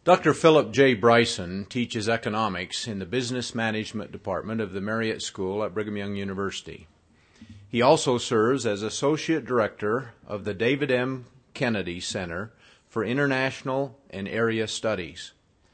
Dr. Philip J. Bryson teaches economics in the Business Management Department of the Marriott School at Brigham Young University. He also serves as Associate Director of the David M. Kennedy Center for International and Area Studies.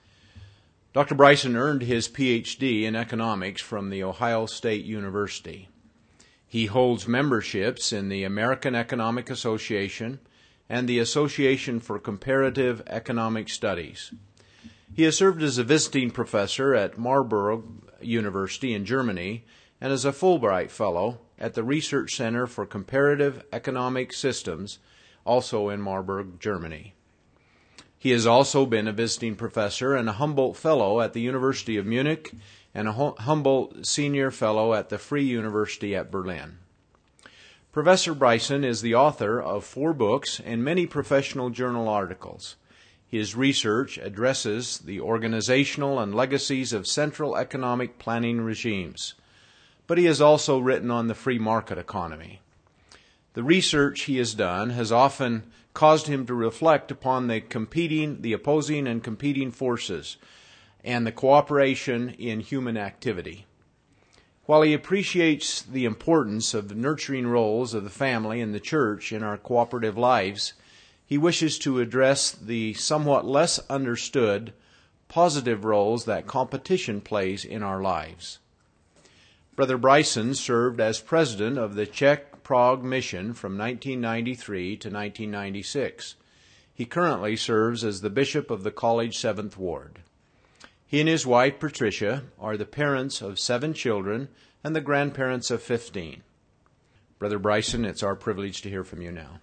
Dr. Bryson earned his Ph.D. in economics from the Ohio State University. He holds memberships in the American Economic Association and the Association for Comparative Economic Studies. He has served as a visiting professor at Marburg University in Germany and as a Fulbright Fellow at the Research Center for Comparative Economic Systems, also in Marburg, Germany. He has also been a visiting professor and a Humboldt Fellow at the University of Munich and a Humboldt Senior Fellow at the Free University at Berlin. Professor Bryson is the author of 4 books and many professional journal articles. His research addresses the organizational and legacies of central economic planning regimes, but he has also written on the free market economy. The research he has done has often caused him to reflect upon the opposing and competing forces and the cooperation in human activity. While he appreciates the importance of the nurturing roles of the family and the church in our cooperative lives, he wishes to address the somewhat less understood positive roles that competition plays in our lives. Brother Bryson served as president of the Czech Prague Mission from 1993 to 1996. He currently serves as the bishop of the College 7th Ward. He and his wife, Patricia, are the parents of 7 children and the grandparents of 15. Brother Bryson, it's our privilege to hear from you now.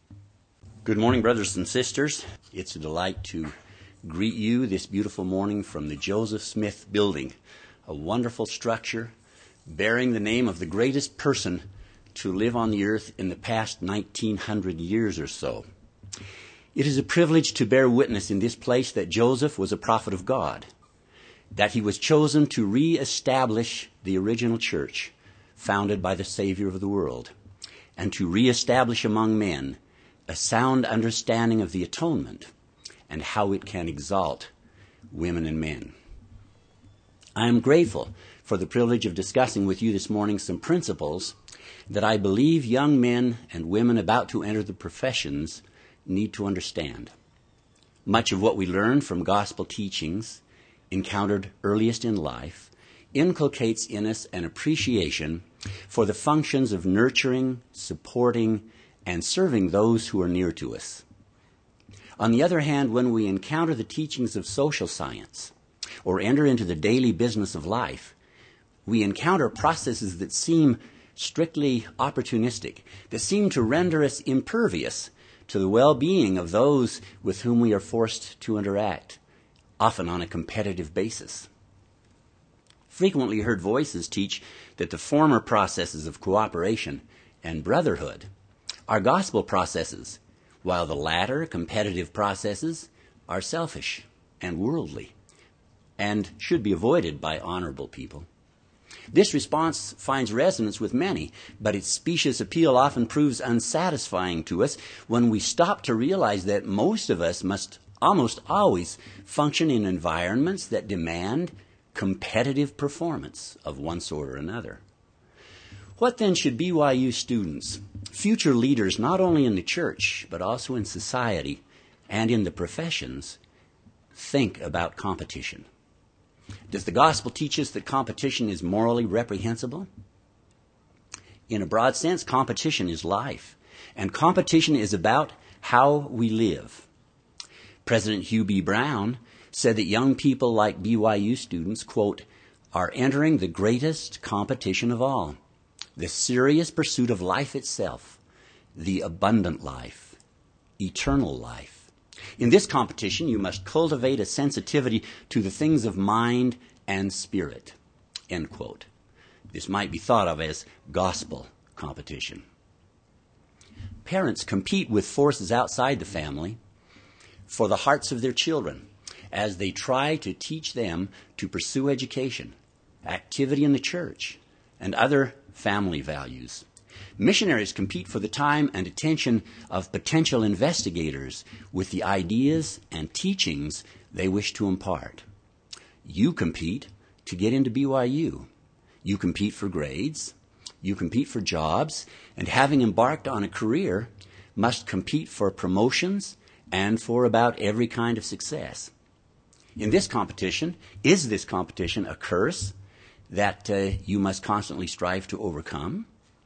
Good morning, brothers and sisters. It's a delight to greet you this beautiful morning from the Joseph Smith Building, a wonderful structure bearing the name of the greatest person to live on the earth in the past 1900 years or so. It is a privilege to bear witness in this place that Joseph was a prophet of God, that he was chosen to reestablish the original church founded by the Savior of the world, and to reestablish among men a sound understanding of the atonement and how it can exalt women and men. I am grateful for the privilege of discussing with you this morning some principles that I believe young men and women about to enter the professions need to understand. Much of what we learn from gospel teachings encountered earliest in life inculcates in us an appreciation for the functions of nurturing, supporting, and serving those who are near to us. On the other hand, when we encounter the teachings of social science or enter into the daily business of life, we encounter processes that seem strictly opportunistic, that seem to render us impervious to the well-being of those with whom we are forced to interact, often on a competitive basis. Frequently heard voices teach that the former processes of cooperation and brotherhood are gospel processes, while the latter, competitive processes, are selfish and worldly and should be avoided by honorable people. This response finds resonance with many, but its specious appeal often proves unsatisfying to us when we stop to realize that most of us must almost always function in environments that demand competitive performance of one sort or another. What then should BYU students, future leaders not only in the church but also in society and in the professions, think about competition? Does the gospel teach us that competition is morally reprehensible? In a broad sense, competition is life, and competition is about how we live. President Hugh B. Brown said that young people like BYU students, quote, are entering the greatest competition of all, the serious pursuit of life itself, the abundant life, eternal life. In this competition, you must cultivate a sensitivity to the things of mind and spirit, end quote. This might be thought of as gospel competition. Parents compete with forces outside the family for the hearts of their children as they try to teach them to pursue education, activity in the church, and other family values. Missionaries compete for the time and attention of potential investigators with the ideas and teachings they wish to impart. You compete to get into BYU. You compete for grades. You compete for jobs, and having embarked on a career, must compete for promotions and for about every kind of success. In this competition, is this competition a curse that you must constantly strive to overcome?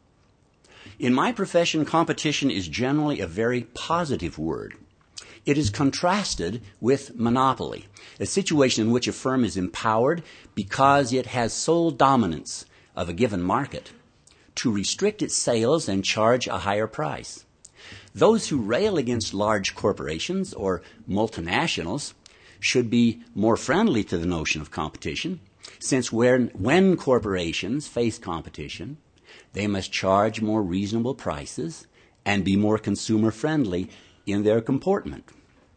In my profession, competition is generally a very positive word. It is contrasted with monopoly, a situation in which a firm is empowered because it has sole dominance of a given market to restrict its sales and charge a higher price. Those who rail against large corporations or multinationals should be more friendly to the notion of competition, since when corporations face competition, they must charge more reasonable prices and be more consumer-friendly in their comportment.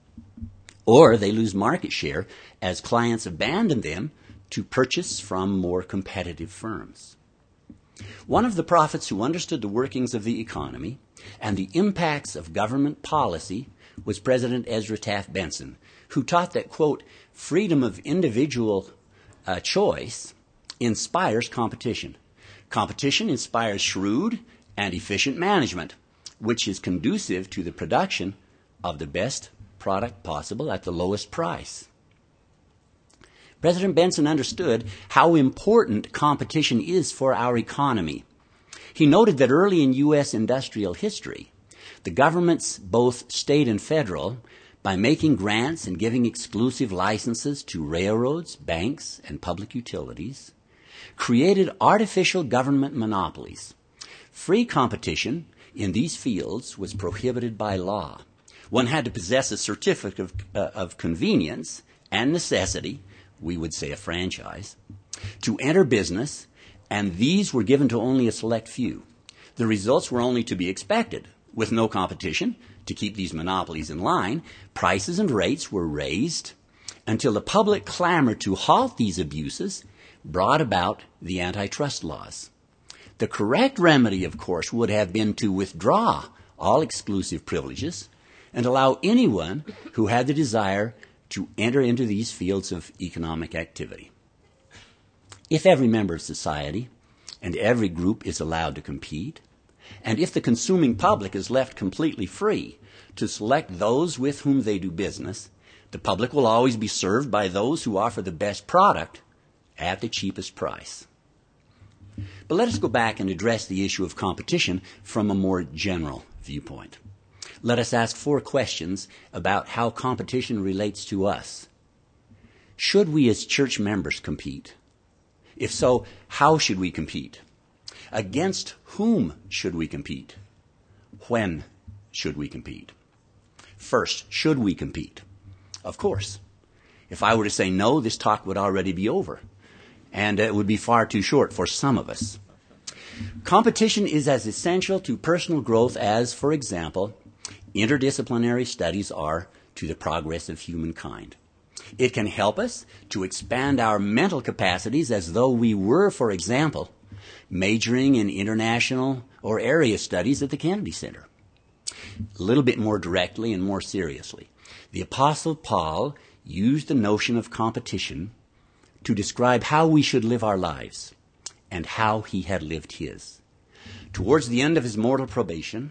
Or they lose market share as clients abandon them to purchase from more competitive firms. One of the prophets who understood the workings of the economy and the impacts of government policy was President Ezra Taft Benson, who taught that, quote, freedom of individual choice inspires competition. Competition inspires shrewd and efficient management, which is conducive to the production of the best product possible at the lowest price. President Benson understood how important competition is for our economy. He noted that early in U.S. industrial history, the governments, both state and federal, by making grants and giving exclusive licenses to railroads, banks, and public utilities, created artificial government monopolies. Free competition in these fields was prohibited by law. One had to possess a certificate of convenience and necessity, we would say a franchise, to enter business, and these were given to only a select few. The results were only to be expected. With no competition to keep these monopolies in line, prices and rates were raised until the public clamor to halt these abuses brought about the antitrust laws. The correct remedy, of course, would have been to withdraw all exclusive privileges and allow anyone who had the desire to enter into these fields of economic activity. If every member of society and every group is allowed to compete, and if the consuming public is left completely free to select those with whom they do business, the public will always be served by those who offer the best product at the cheapest price. But let us go back and address the issue of competition from a more general viewpoint. Let us ask 4 questions about how competition relates to us. Should we as church members compete? If so, how should we compete? Against whom should we compete? When should we compete? First, should we compete? Of course. If I were to say no, this talk would already be over, and it would be far too short for some of us. Competition is as essential to personal growth as, for example, interdisciplinary studies are to the progress of humankind. It can help us to expand our mental capacities as though we were, for example, majoring in international or area studies at the Kennedy Center. A little bit more directly and more seriously, the Apostle Paul used the notion of competition to describe how we should live our lives and how he had lived his. Towards the end of his mortal probation,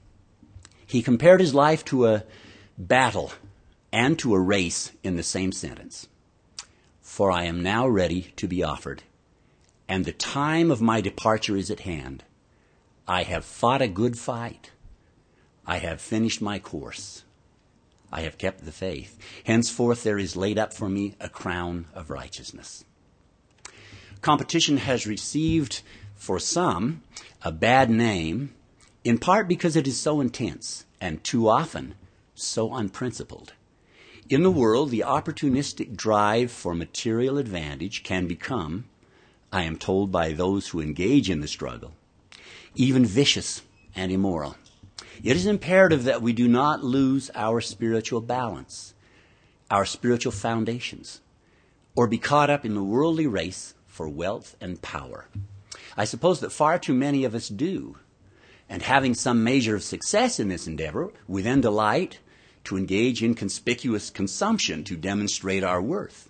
he compared his life to a battle and to a race in the same sentence. For I am now ready to be offered, and the time of my departure is at hand. I have fought a good fight. I have finished my course. I have kept the faith. Henceforth there is laid up for me a crown of righteousness. Competition has received, for some, a bad name, in part because it is so intense and too often so unprincipled. In the world, the opportunistic drive for material advantage can become, I am told by those who engage in the struggle, even vicious and immoral. It is imperative that we do not lose our spiritual balance, our spiritual foundations, or be caught up in the worldly race for wealth and power. I suppose that far too many of us do. And having some measure of success in this endeavor, we then delight to engage in conspicuous consumption to demonstrate our worth.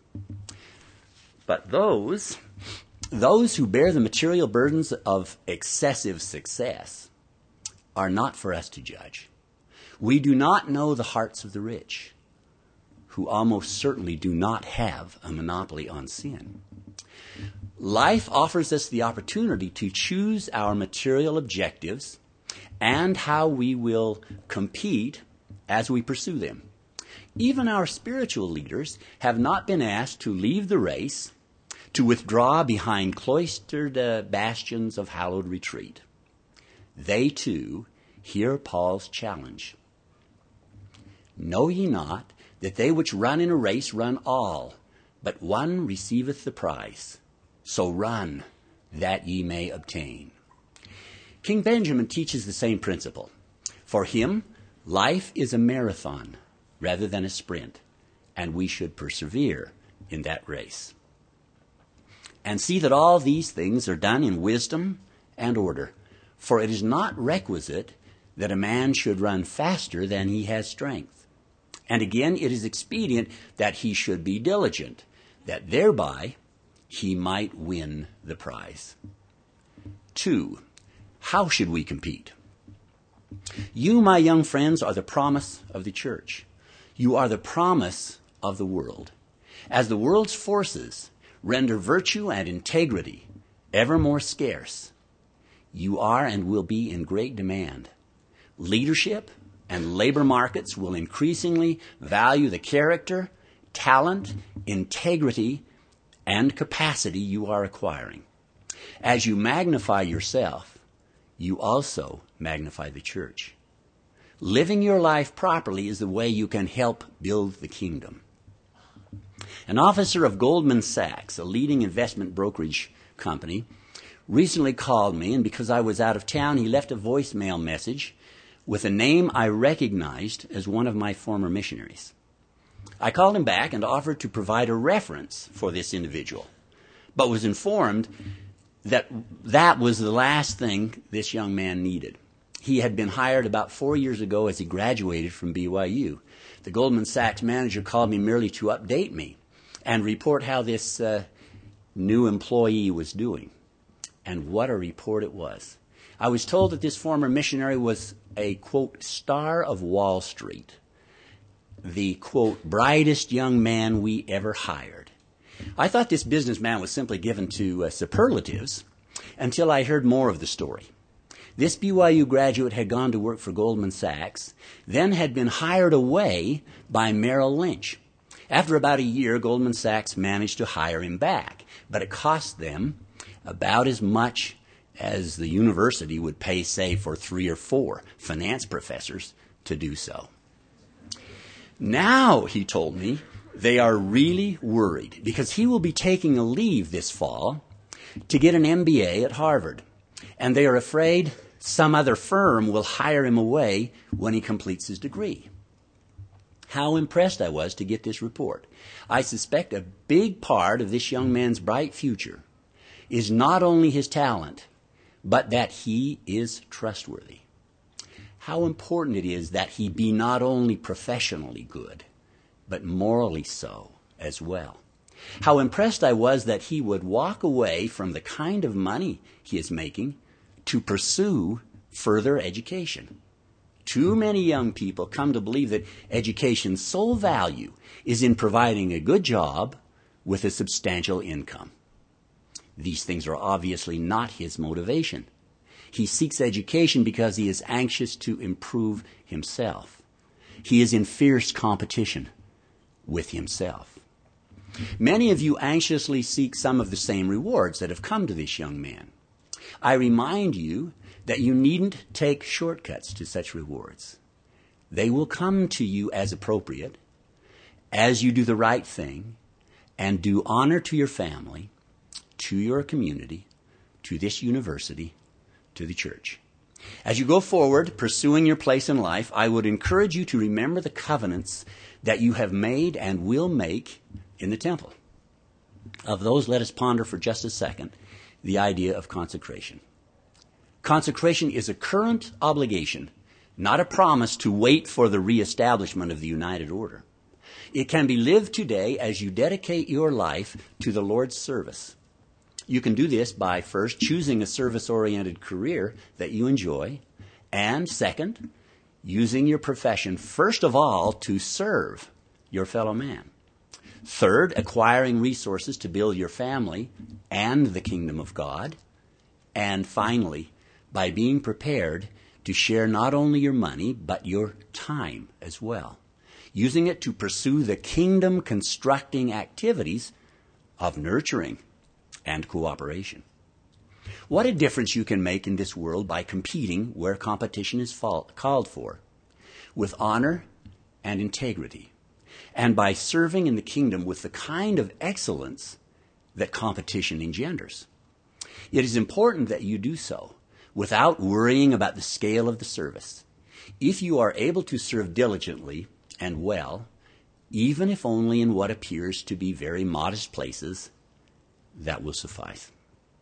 But those who bear the material burdens of excessive success are not for us to judge. We do not know the hearts of the rich, who almost certainly do not have a monopoly on sin. Life offers us the opportunity to choose our material objectives and how we will compete as we pursue them. Even our spiritual leaders have not been asked to leave the race, to withdraw behind cloistered bastions of hallowed retreat. They too hear Paul's challenge. Know ye not that they which run in a race run all, but one receiveth the prize? So run, that ye may obtain. King Benjamin teaches the same principle. For him, life is a marathon rather than a sprint, and we should persevere in that race. And see that all these things are done in wisdom and order, for it is not requisite that a man should run faster than he has strength. And again, it is expedient that he should be diligent, that thereby he might win the prize. 2. How should we compete? You, my young friends, are the promise of the church. You are the promise of the world. As the world's forces render virtue and integrity ever more scarce, you are and will be in great demand. Leadership and labor markets will increasingly value the character, talent, integrity, and capacity you are acquiring. As you magnify yourself, you also magnify the church. Living your life properly is the way you can help build the kingdom. An officer of Goldman Sachs, a leading investment brokerage company, recently called me, and because I was out of town, he left a voicemail message with a name I recognized as one of my former missionaries. I called him back and offered to provide a reference for this individual, but was informed that that was the last thing this young man needed. He had been hired about 4 years ago as he graduated from BYU. The Goldman Sachs manager called me merely to update me and report how this new employee was doing. And what a report it was. I was told that this former missionary was a, quote, star of Wall Street, the, quote, brightest young man we ever hired. I thought this businessman was simply given to superlatives until I heard more of the story. This BYU graduate had gone to work for Goldman Sachs, then had been hired away by Merrill Lynch. After about a year, Goldman Sachs managed to hire him back, but it cost them about as much as the university would pay, say, for 3 or 4 finance professors to do so. Now, he told me, they are really worried because he will be taking a leave this fall to get an MBA at Harvard. And they are afraid some other firm will hire him away when he completes his degree. How impressed I was to get this report. I suspect a big part of this young man's bright future is not only his talent, but that he is trustworthy. How important it is that he be not only professionally good, but morally so as well. How impressed I was that he would walk away from the kind of money he is making to pursue further education. Too many young people come to believe that education's sole value is in providing a good job with a substantial income. These things are obviously not his motivation. He seeks education because he is anxious to improve himself. He is in fierce competition with himself. Many of you anxiously seek some of the same rewards that have come to this young man. I remind you that you needn't take shortcuts to such rewards. They will come to you as appropriate, as you do the right thing, and do honor to your family, to your community, to this university, to the church. As you go forward, pursuing your place in life, I would encourage you to remember the covenants that you have made and will make in the temple. Of those, let us ponder for just a second the idea of consecration. Consecration is a current obligation, not a promise to wait for the reestablishment of the united order. It can be lived today as you dedicate your life to the Lord's service. You can do this by first choosing a service-oriented career that you enjoy, and second, using your profession first of all to serve your fellow man. Third, acquiring resources to build your family and the kingdom of God. And finally, by being prepared to share not only your money, but your time as well, using it to pursue the kingdom-constructing activities of nurturing and cooperation. What a difference you can make in this world by competing where competition is called for, with honor and integrity, and by serving in the kingdom with the kind of excellence that competition engenders. It is important that you do so without worrying about the scale of the service. If you are able to serve diligently and well, even if only in what appears to be very modest places, that will suffice.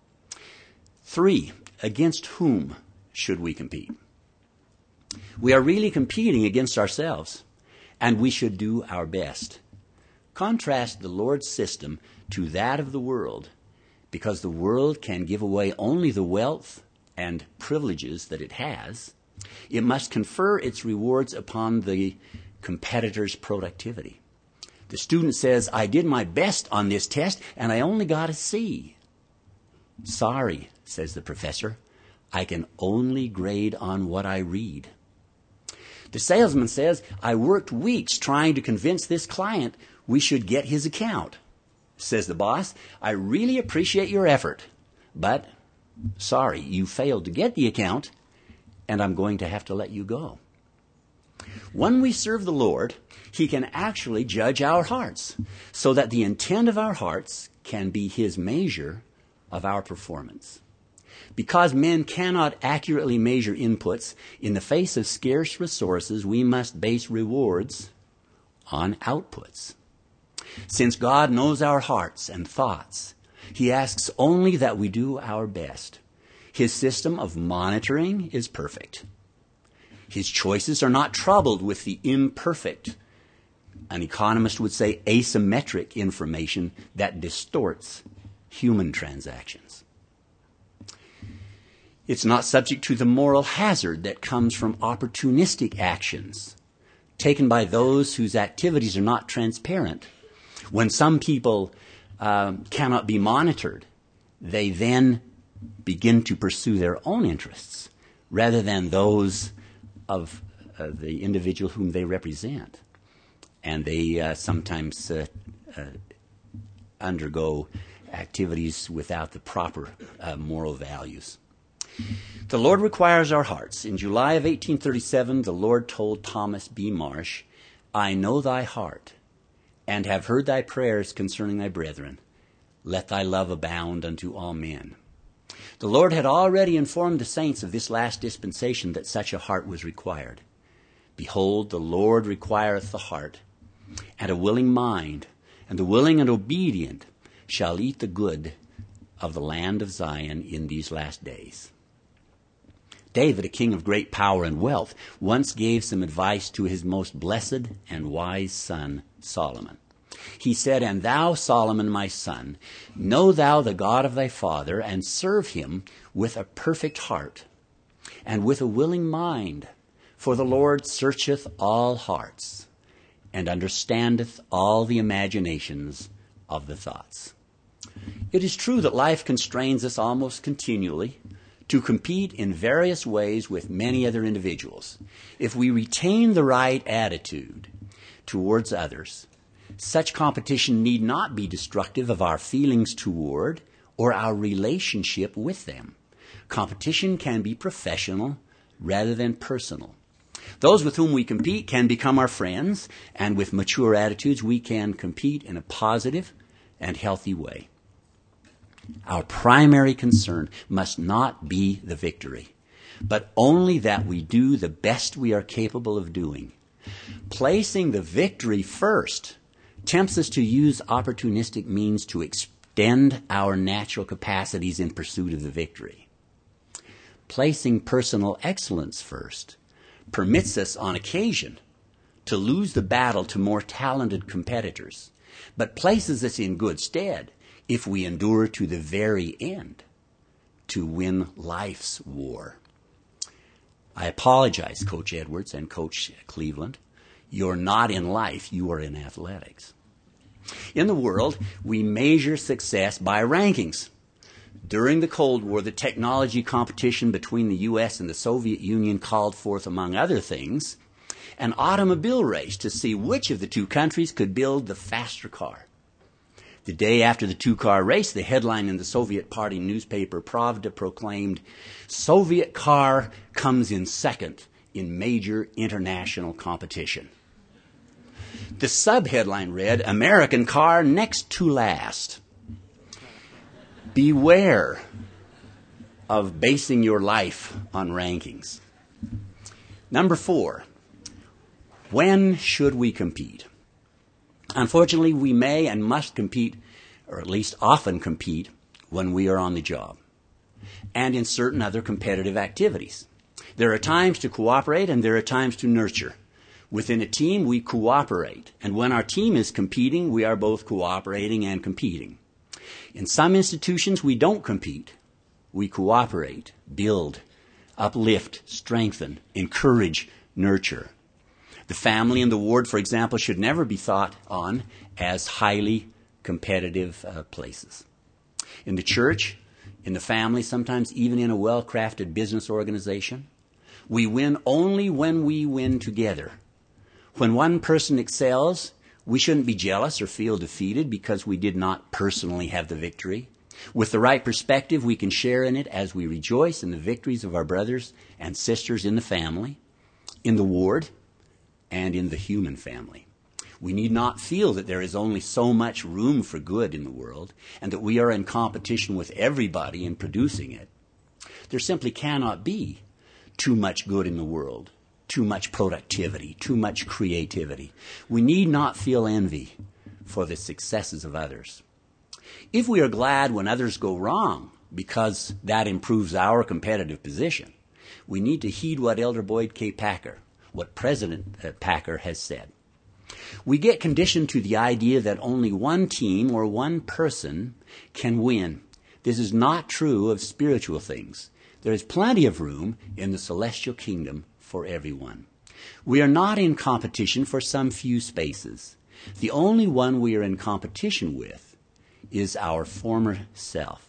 3, against whom should we compete? We are really competing against ourselves, and we should do our best. Contrast the Lord's system to that of the world, because the world can give away only the wealth and privileges that it has. It must confer its rewards upon the competitor's productivity. The student says, I did my best on this test, and I only got a C. Sorry, says the professor, I can only grade on what I read. The salesman says, I worked weeks trying to convince this client we should get his account. Says the boss, I really appreciate your effort, but sorry, you failed to get the account, and I'm going to have to let you go. When we serve the Lord, He can actually judge our hearts, so that the intent of our hearts can be His measure of our performance. Because men cannot accurately measure inputs, in the face of scarce resources, we must base rewards on outputs. Since God knows our hearts and thoughts, He asks only that we do our best. His system of monitoring is perfect. His choices are not troubled with the imperfect, an economist would say asymmetric information that distorts human transactions. It's not subject to the moral hazard that comes from opportunistic actions taken by those whose activities are not transparent. When some people cannot be monitored, they then begin to pursue their own interests rather than those of the individual whom they represent. And they sometimes undergo activities without the proper moral values. The Lord requires our hearts. In July of 1837, the Lord told Thomas B. Marsh, I know thy heart, and have heard thy prayers concerning thy brethren. Let thy love abound unto all men. The Lord had already informed the saints of this last dispensation that such a heart was required. Behold, the Lord requireth the heart, and a willing mind, and the willing and obedient shall eat the good of the land of Zion in these last days. David, a king of great power and wealth, once gave some advice to his most blessed and wise son, Solomon. He said, And thou, Solomon, my son, know thou the God of thy father, and serve him with a perfect heart, and with a willing mind. For the Lord searcheth all hearts, and understandeth all the imaginations of the thoughts. It is true that life constrains us almost continually to compete in various ways with many other individuals. If we retain the right attitude towards others, such competition need not be destructive of our feelings toward or our relationship with them. Competition can be professional rather than personal. Those with whom we compete can become our friends, and with mature attitudes we can compete in a positive and healthy way. Our primary concern must not be the victory, but only that we do the best we are capable of doing. Placing the victory first tempts us to use opportunistic means to extend our natural capacities in pursuit of the victory. placing personal excellence first, permits us on occasion to lose the battle to more talented competitors, but places us in good stead if we endure to the very end to win life's war. I apologize, Coach Edwards and Coach Cleveland. You're not in life, you are in athletics. In the world, we measure success by rankings. During the Cold War, the technology competition between the U.S. and the Soviet Union called forth, among other things, an automobile race to see which of the two countries could build the faster car. The day after the two-car race, the headline in the Soviet Party newspaper Pravda proclaimed, "Soviet car comes in second in major international competition." The subheadline read, "American car next to last." Beware of basing your life on rankings. Number 4, when should we compete? Unfortunately, we may and must compete, or at least often compete, when we are on the job and in certain other competitive activities. There are times to cooperate and there are times to nurture. Within a team, we cooperate, and when our team is competing, we are both cooperating and competing. In some institutions, we don't compete. We cooperate, build, uplift, strengthen, encourage, nurture. The family and the ward, for example, should never be thought on as highly competitive places. In the church, in the family, sometimes even in a well-crafted business organization, we win only when we win together. When one person excels, we shouldn't be jealous or feel defeated because we did not personally have the victory. With the right perspective, we can share in it as we rejoice in the victories of our brothers and sisters in the family, in the ward, and in the human family. We need not feel that there is only so much room for good in the world and that we are in competition with everybody in producing it. There simply cannot be too much good in the world, too much productivity, too much creativity. We need not feel envy for the successes of others. If we are glad when others go wrong because that improves our competitive position, we need to heed what Elder Boyd K. Packer, what President Packer has said. We get conditioned to the idea that only one team or one person can win. This is not true of spiritual things. There is plenty of room in the celestial kingdom for everyone. We are not in competition for some few spaces. The only one we are in competition with is our former self.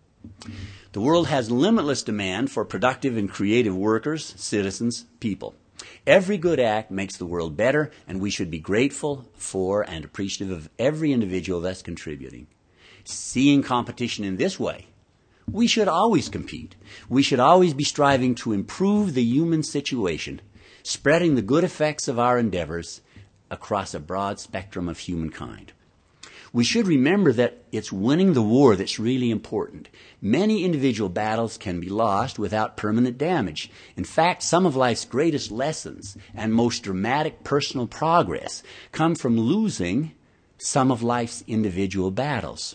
The world has limitless demand for productive and creative workers, citizens, people. Every good act makes the world better, and we should be grateful for and appreciative of every individual thus contributing. Seeing competition in this way, we should always compete. We should always be striving to improve the human situation, spreading the good effects of our endeavors across a broad spectrum of humankind. We should remember that it's winning the war that's really important. Many individual battles can be lost without permanent damage. In fact, some of life's greatest lessons and most dramatic personal progress come from losing some of life's individual battles.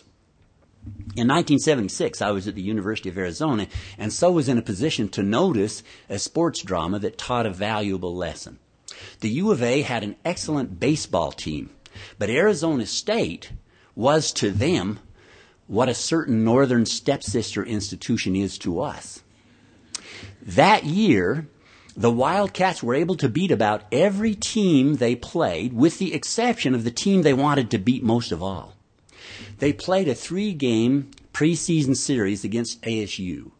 In 1976, I was at the University of Arizona, and so was in a position to notice a sports drama that taught a valuable lesson. The U of A had an excellent baseball team, but Arizona State was to them what a certain northern stepsister institution is to us. That year, the Wildcats were able to beat about every team they played, with the exception of the team they wanted to beat most of all. They played a 3-game preseason series against ASU,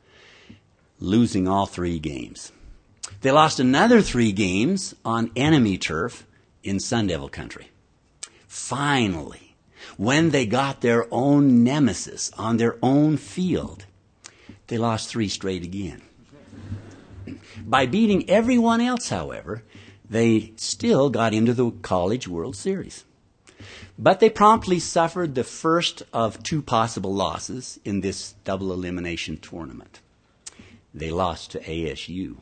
losing all 3 games. They lost another 3 games on enemy turf in Sun Devil country. Finally, when they got their own nemesis on their own field, they lost 3 straight again. By beating everyone else, however, they still got into the College World Series. But they promptly suffered the first of 2 possible losses in this double elimination tournament. They lost to ASU.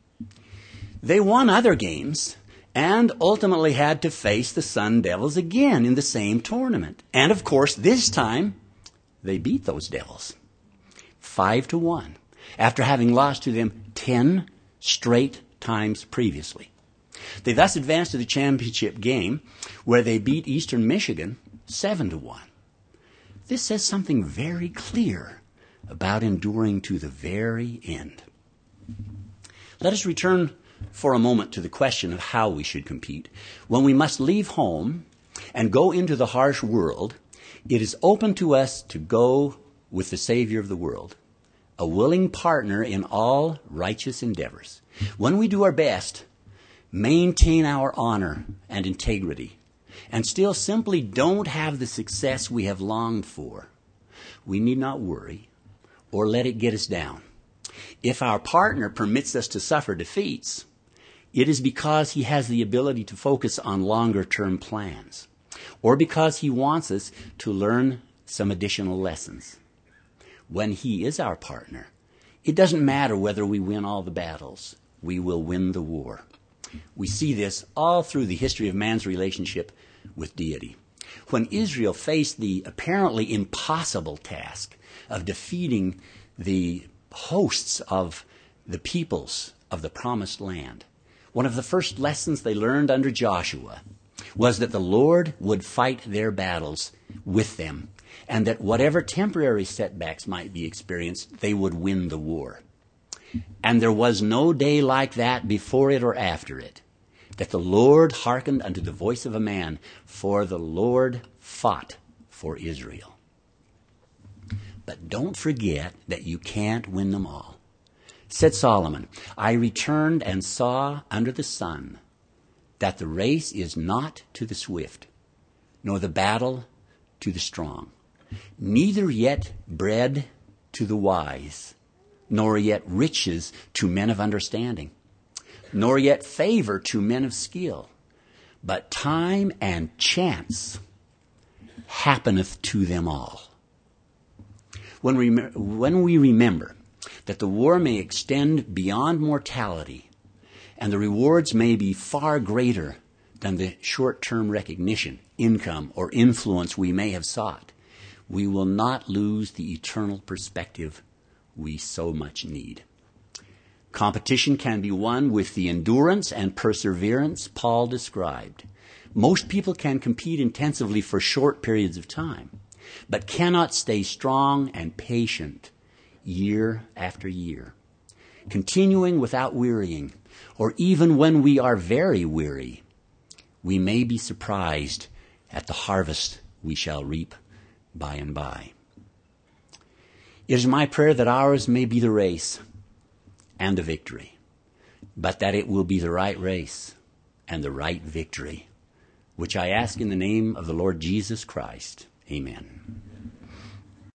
They won other games and ultimately had to face the Sun Devils again in the same tournament. And of course, this time, they beat those Devils 5-1. after having lost to them 10 straight times previously. They thus advanced to the championship game, where they beat Eastern Michigan 7-1. This says something very clear about enduring to the very end. Let us return for a moment to the question of how we should compete. When we must leave home and go into the harsh world, it is open to us to go with the Savior of the world, a willing partner in all righteous endeavors. When we do our best, maintain our honor and integrity, and still simply don't have the success we have longed for, we need not worry or let it get us down. If our partner permits us to suffer defeats, it is because he has the ability to focus on longer-term plans, or because he wants us to learn some additional lessons. When he is our partner, it doesn't matter whether we win all the battles. We will win the war. We see this all through the history of man's relationship with deity. When Israel faced the apparently impossible task of defeating the hosts of the peoples of the promised land, one of the first lessons they learned under Joshua was that the Lord would fight their battles with them, and that whatever temporary setbacks might be experienced, they would win the war. And there was no day like that before it or after it, that the Lord hearkened unto the voice of a man, for the Lord fought for Israel. But don't forget that you can't win them all. Said Solomon, I returned and saw under the sun that the race is not to the swift, nor the battle to the strong, neither yet bread to the wise, nor yet riches to men of understanding, nor yet favor to men of skill, but time and chance happeneth to them all. When we remember that the war may extend beyond mortality, and the rewards may be far greater than the short-term recognition, income, or influence we may have sought, we will not lose the eternal perspective we so much need. Competition can be won with the endurance and perseverance Paul described. Most people can compete intensively for short periods of time, but cannot stay strong and patient year after year. Continuing without wearying, or even when we are very weary, we may be surprised at the harvest we shall reap by and by. It is my prayer that ours may be the race and the victory, but that it will be the right race and the right victory, which I ask in the name of the Lord Jesus Christ. Amen.